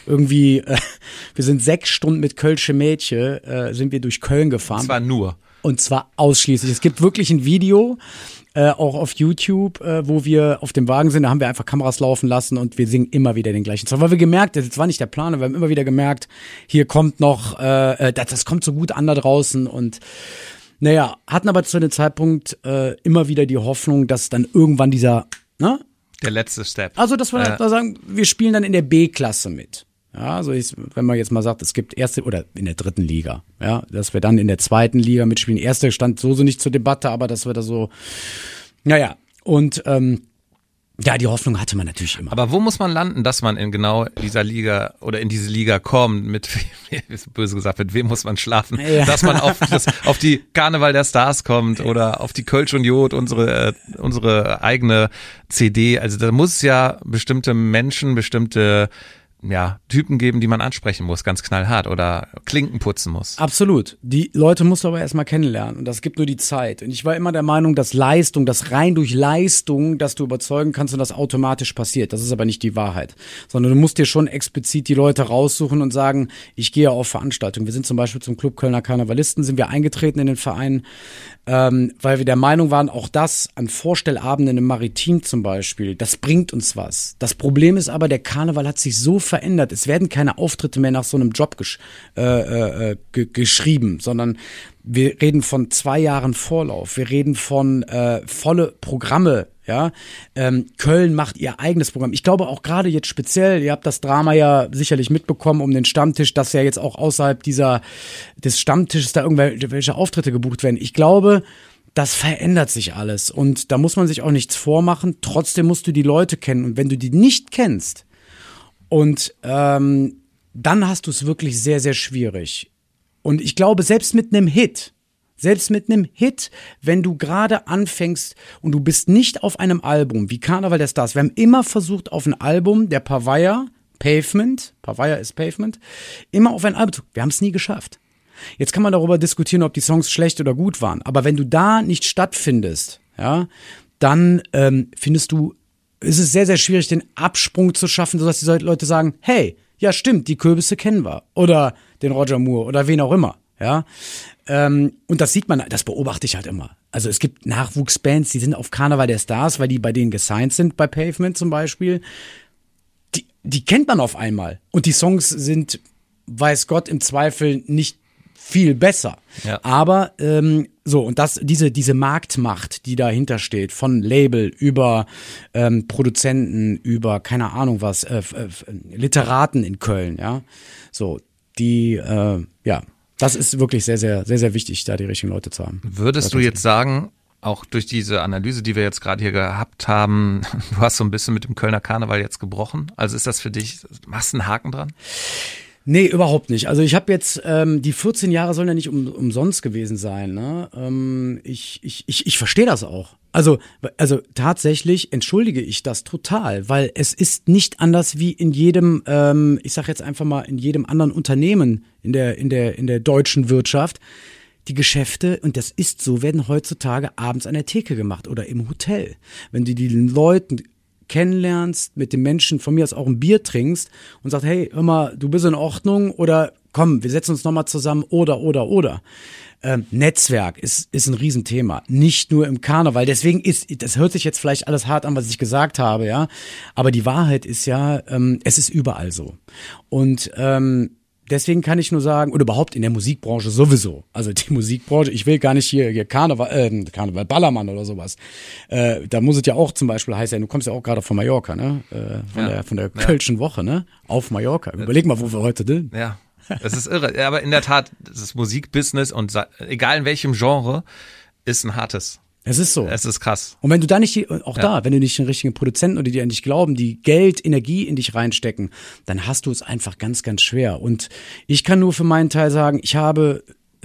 6 Stunden mit Kölsche Mädchen, sind wir durch Köln gefahren. Und zwar ausschließlich. Es gibt wirklich ein Video, auch auf YouTube, wo wir auf dem Wagen sind, da haben wir einfach Kameras laufen lassen und wir singen immer wieder den gleichen Song. Weil wir gemerkt, das war nicht der Plan, wir haben immer wieder gemerkt, hier kommt noch, das kommt so gut an da draußen und naja, hatten aber zu dem Zeitpunkt immer wieder die Hoffnung, dass dann irgendwann der letzte Step. Also, dass wir da sagen, wir spielen dann in der B-Klasse mit. Ja, also wenn man jetzt mal sagt, es gibt erste oder in der 3. Liga, ja, dass wir dann in der 2. Liga mitspielen. Erste stand so nicht zur Debatte, aber dass wir da so, naja, und ja, die Hoffnung hatte man natürlich immer. Aber wo muss man landen, dass man in genau dieser Liga oder in diese Liga kommt? Böse gesagt, mit wem muss man schlafen? Ja. Dass man auf die Karneval der Stars kommt oder auf die Kölsch und Jod, unsere eigene CD. Also da muss es ja bestimmte Menschen, bestimmte Typen geben, die man ansprechen muss, ganz knallhart oder Klinken putzen muss. Absolut. Die Leute musst du aber erstmal kennenlernen und das gibt nur die Zeit. Und ich war immer der Meinung, dass rein durch Leistung, dass du überzeugen kannst und das automatisch passiert. Das ist aber nicht die Wahrheit. Sondern du musst dir schon explizit die Leute raussuchen und sagen, ich gehe auf Veranstaltungen. Wir sind zum Beispiel zum Club Kölner Karnevalisten, sind wir eingetreten in den Verein, weil wir der Meinung waren, auch das an Vorstellabenden im Maritim zum Beispiel, das bringt uns was. Das Problem ist aber, der Karneval hat sich so verändert verändert. Es werden keine Auftritte mehr nach so einem Job geschrieben, sondern wir reden von 2 Jahren Vorlauf. Wir reden von volle Programme. Ja, Köln macht ihr eigenes Programm. Ich glaube auch gerade jetzt speziell, ihr habt das Drama ja sicherlich mitbekommen um den Stammtisch, dass ja jetzt auch außerhalb des Stammtisches da irgendwelche Auftritte gebucht werden. Ich glaube, das verändert sich alles und da muss man sich auch nichts vormachen. Trotzdem musst du die Leute kennen und wenn du die nicht kennst und dann hast du es wirklich sehr, sehr schwierig. Und ich glaube, selbst mit einem Hit, wenn du gerade anfängst und du bist nicht auf einem Album wie Karneval der Stars, wir haben immer versucht auf ein Album der Pavaya ist Pavement, immer auf ein Album, wir haben es nie geschafft. Jetzt kann man darüber diskutieren, ob die Songs schlecht oder gut waren, aber wenn du da nicht stattfindest, ja, dann ist es sehr, sehr schwierig, den Absprung zu schaffen, sodass die Leute sagen, hey, ja stimmt, die Kürbisse kennen wir oder den Roger Moore oder wen auch immer, ja. Und das sieht man, das beobachte ich halt immer. Also es gibt Nachwuchsbands, die sind auf Karneval der Stars, weil die bei denen gesigned sind, bei Pavement zum Beispiel. Die kennt man auf einmal. Und die Songs sind, weiß Gott, im Zweifel nicht viel besser. Ja. Aber und diese Marktmacht, die dahinter steht, von Label über Produzenten, über keine Ahnung was, Literaten in Köln, ja, so, das ist wirklich sehr, sehr, sehr, sehr wichtig, da die richtigen Leute zu haben. Würdest du jetzt sagen, auch durch diese Analyse, die wir jetzt gerade hier gehabt haben, du hast so ein bisschen mit dem Kölner Karneval jetzt gebrochen? Also ist das für dich, machst du einen Haken dran? Nee, überhaupt nicht. Also ich habe jetzt, die 14 Jahre sollen ja nicht umsonst gewesen sein. Ne? Ich verstehe das auch. Also tatsächlich entschuldige ich das total, weil es ist nicht anders wie in jedem, ich sag jetzt einfach mal, in jedem anderen Unternehmen in der deutschen Wirtschaft. Die Geschäfte, und das ist so, werden heutzutage abends an der Theke gemacht oder im Hotel. Wenn du die Leute kennenlernst, mit den Menschen von mir aus auch ein Bier trinkst und sagst, hey, hör mal, du bist in Ordnung oder komm, wir setzen uns nochmal zusammen oder. Netzwerk ist ein Riesenthema, nicht nur im Karneval. Deswegen das hört sich jetzt vielleicht alles hart an, was ich gesagt habe, ja. Aber die Wahrheit ist ja, es ist überall so. Und deswegen kann ich nur sagen, oder überhaupt in der Musikbranche sowieso. Also die Musikbranche, ich will gar nicht hier Karneval, Ballermann oder sowas. Da muss es ja auch zum Beispiel heißen, du kommst ja auch gerade von Mallorca, ne? Von der Kölschen Woche, ne? Auf Mallorca. Überleg mal, wo wir heute sind. Ja. Das ist irre. Ja, aber in der Tat, das Musikbusiness und egal in welchem Genre, ist ein hartes. Es ist so. Es ist krass. Und wenn du da nicht, wenn du nicht den richtigen Produzenten oder die an dich glauben, die Geld, Energie in dich reinstecken, dann hast du es einfach ganz, ganz schwer. Und ich kann nur für meinen Teil sagen, ich habe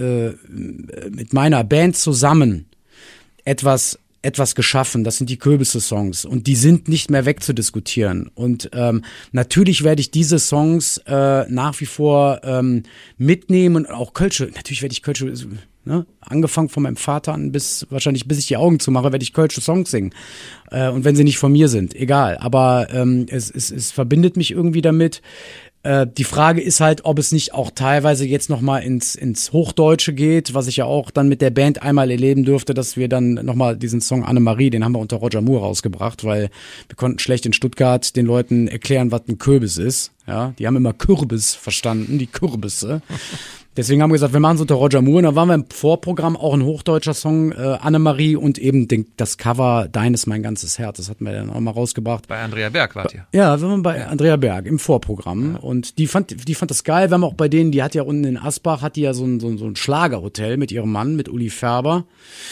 mit meiner Band zusammen etwas geschaffen, das sind die Kürbisse-Songs und die sind nicht mehr wegzudiskutieren und natürlich werde ich diese Songs nach wie vor mitnehmen und auch Kölsche, natürlich werde ich Kölsche, ne, angefangen von meinem Vater an bis ich die Augen zumache, werde ich Kölsche Songs singen und wenn sie nicht von mir sind, egal, aber es verbindet mich irgendwie damit. Die Frage ist halt, ob es nicht auch teilweise jetzt nochmal ins Hochdeutsche geht, was ich ja auch dann mit der Band einmal erleben durfte, dass wir dann nochmal diesen Song Annemarie, den haben wir unter Roger Moore rausgebracht, weil wir konnten schlecht in Stuttgart den Leuten erklären, was ein Kürbis ist. Ja, die haben immer Kürbis verstanden, die Kürbisse. Deswegen haben wir gesagt, wir machen es unter Roger Moore. Und dann waren wir im Vorprogramm auch ein hochdeutscher Song, Annemarie und eben das Cover Dein ist mein ganzes Herz. Das hatten wir dann auch mal rausgebracht. Bei Andrea Berg wart ihr? Ja, wir waren bei Andrea Berg im Vorprogramm. Ja. Und die fand das geil. Wir haben auch bei denen, die hat ja unten in Asbach, hat die ja so ein Schlagerhotel mit ihrem Mann, mit Uli Färber.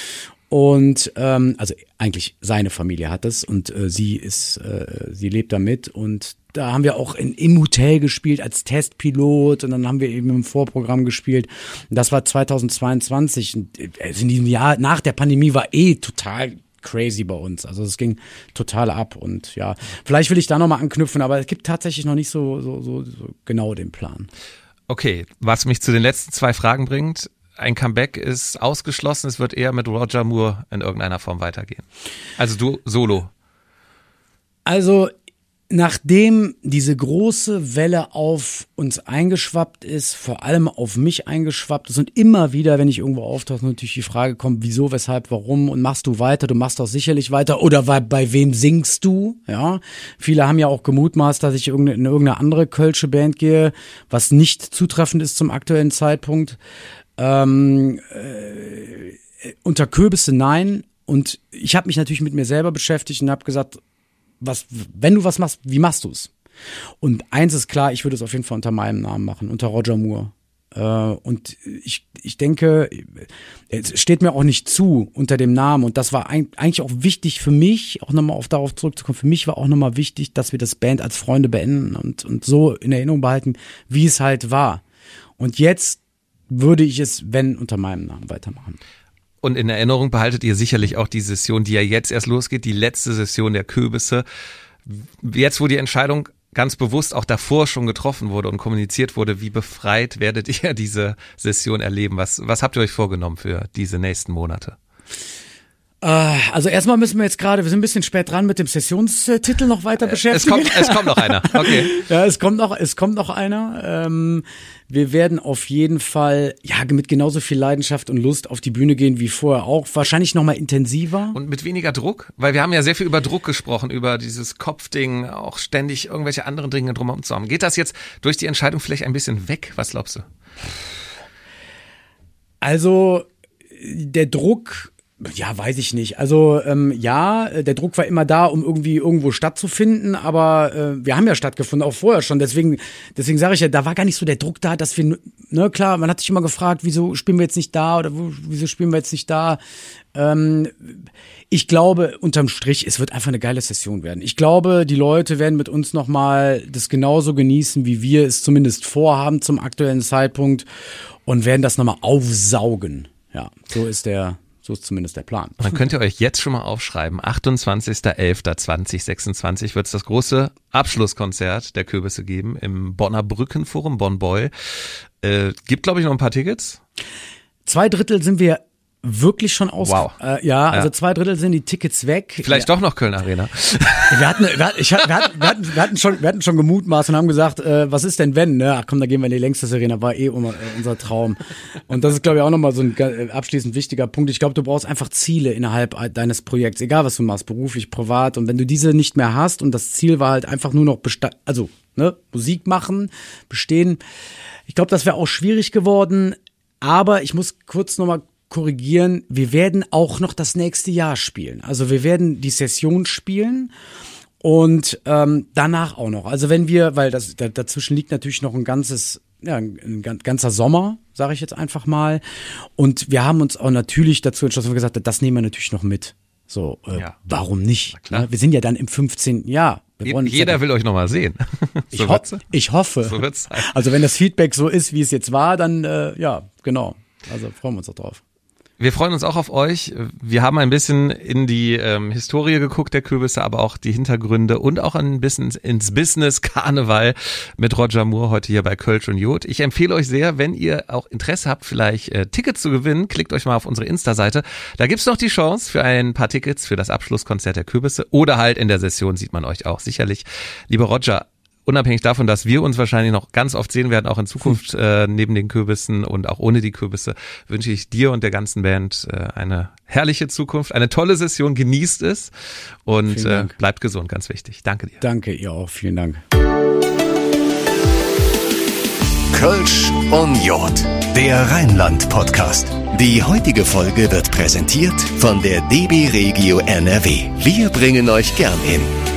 Und also eigentlich seine Familie hat es und sie lebt da mit und da haben wir auch im Hotel gespielt als Testpilot und dann haben wir eben im Vorprogramm gespielt. Und das war 2022. Und in diesem Jahr nach der Pandemie war total crazy bei uns. Also es ging total ab und ja, vielleicht will ich da nochmal anknüpfen, aber es gibt tatsächlich noch nicht so genau den Plan. Okay, was mich zu den letzten 2 Fragen bringt. Ein Comeback ist ausgeschlossen, es wird eher mit Roger Moore in irgendeiner Form weitergehen. Also du solo. Also Nachdem diese große Welle auf uns eingeschwappt ist, vor allem auf mich eingeschwappt ist und immer wieder, wenn ich irgendwo auftauche, natürlich die Frage kommt, wieso, weshalb, warum und machst du weiter? Du machst auch sicherlich weiter oder bei wem singst du? Ja, viele haben ja auch gemutmaßt, dass ich in irgendeine andere kölsche Band gehe, was nicht zutreffend ist zum aktuellen Zeitpunkt. Unter Kürbisse nein. Und ich habe mich natürlich mit mir selber beschäftigt und habe gesagt, wenn du was machst, wie machst du es? Und eins ist klar, ich würde es auf jeden Fall unter meinem Namen machen, unter Roger Moore. Und ich denke, es steht mir auch nicht zu unter dem Namen. Und das war eigentlich auch wichtig für mich, auch nochmal darauf zurückzukommen. Für mich war auch nochmal wichtig, dass wir das Band als Freunde beenden und so in Erinnerung behalten, wie es halt war. Und jetzt würde ich es, wenn, unter meinem Namen weitermachen. Und in Erinnerung behaltet ihr sicherlich auch die Session, die ja jetzt erst losgeht, die letzte Session der Kürbisse. Jetzt, wo die Entscheidung ganz bewusst auch davor schon getroffen wurde und kommuniziert wurde, wie befreit werdet ihr diese Session erleben? Was habt ihr euch vorgenommen für diese nächsten Monate? Also erstmal müssen wir jetzt gerade, wir sind ein bisschen spät dran mit dem Sessionstitel noch weiter beschäftigen. Es kommt noch einer, okay. Ja, es kommt noch einer. Wir werden auf jeden Fall mit genauso viel Leidenschaft und Lust auf die Bühne gehen wie vorher auch. Wahrscheinlich noch mal intensiver. Und mit weniger Druck? Weil wir haben ja sehr viel über Druck gesprochen, über dieses Kopfding, auch ständig irgendwelche anderen Dinge drumherum zu haben. Geht das jetzt durch die Entscheidung vielleicht ein bisschen weg? Was glaubst du? Also der Druck... Ja, weiß ich nicht. Also der Druck war immer da, um irgendwie irgendwo stattzufinden, aber wir haben ja stattgefunden, auch vorher schon. Deswegen sage ich ja, da war gar nicht so der Druck da, dass wir, klar, man hat sich immer gefragt, wieso spielen wir jetzt nicht da oder wieso spielen wir jetzt nicht da. Ich glaube, unterm Strich, es wird einfach eine geile Session werden. Ich glaube, die Leute werden mit uns nochmal das genauso genießen, wie wir es zumindest vorhaben zum aktuellen Zeitpunkt und werden das nochmal aufsaugen. Ja, so ist zumindest der Plan. Dann könnt ihr euch jetzt schon mal aufschreiben, 28.11.2026 wird es das große Abschlusskonzert der Kürbisse geben im Bonner Brückenforum Bonn-Beul. Gibt, glaube ich, noch ein paar Tickets. 2/3 sind wir wirklich schon aus. Wow. Also 2/3 sind die Tickets weg. Vielleicht doch noch Köln Arena. Wir hatten schon gemutmaßt und haben gesagt, was ist denn wenn? Ne? Ach komm, da gehen wir in die Längstes Arena, war unser Traum. Und das ist, glaube ich, auch nochmal so ein abschließend wichtiger Punkt. Ich glaube, du brauchst einfach Ziele innerhalb deines Projekts, egal was du machst, beruflich, privat. Und wenn du diese nicht mehr hast und das Ziel war halt einfach nur noch Musik machen, bestehen. Ich glaube, das wäre auch schwierig geworden. Aber ich muss kurz nochmal korrigieren, wir werden auch noch das nächste Jahr spielen. Also wir werden die Session spielen und danach auch noch. Also weil dazwischen liegt natürlich noch ein ganzer Sommer, sage ich jetzt einfach mal. Und wir haben uns auch natürlich dazu entschlossen, gesagt, das nehmen wir natürlich noch mit. So, warum nicht? Ne? Wir sind ja dann im 15. Jahr. Jeder will euch noch mal sehen. Ich hoffe. So wird's sein. Also wenn das Feedback so ist, wie es jetzt war, dann genau. Also freuen wir uns auch drauf. Wir freuen uns auch auf euch. Wir haben ein bisschen in die Historie geguckt der Kürbisse, aber auch die Hintergründe und auch ein bisschen ins Business Karneval mit Roger Moore heute hier bei Kölsch und Jod. Ich empfehle euch sehr, wenn ihr auch Interesse habt, vielleicht Tickets zu gewinnen, klickt euch mal auf unsere Insta-Seite. Da gibt's noch die Chance für ein paar Tickets für das Abschlusskonzert der Kürbisse oder halt in der Session sieht man euch auch sicherlich. Lieber Roger, unabhängig davon, dass wir uns wahrscheinlich noch ganz oft sehen werden, auch in Zukunft neben den Kürbissen und auch ohne die Kürbisse, wünsche ich dir und der ganzen Band eine herrliche Zukunft, eine tolle Session, genießt es und bleibt gesund, ganz wichtig. Danke dir. Danke, ihr auch, vielen Dank. Kölsch und Jod, der Rheinland-Podcast. Die heutige Folge wird präsentiert von der DB Regio NRW. Wir bringen euch gern hin.